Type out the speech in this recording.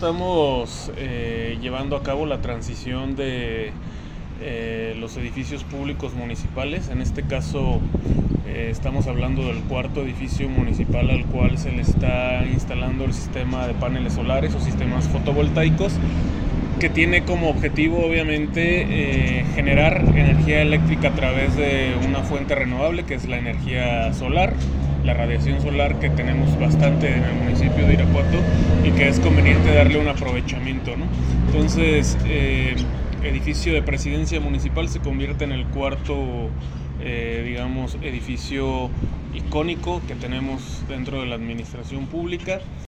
estamos llevando a cabo la transición de los edificios públicos municipales. En este caso estamos hablando del cuarto edificio municipal al cual se le está instalando el sistema de paneles solares o sistemas fotovoltaicos, que tiene como objetivo obviamente generar energía eléctrica a través de una fuente renovable, que es la energía solar, la radiación solar, que tenemos bastante en el municipio de Irapuato y que es conveniente darle un aprovechamiento, ¿no? Entonces, edificio de presidencia municipal se convierte en el cuarto edificio icónico que tenemos dentro de la administración pública.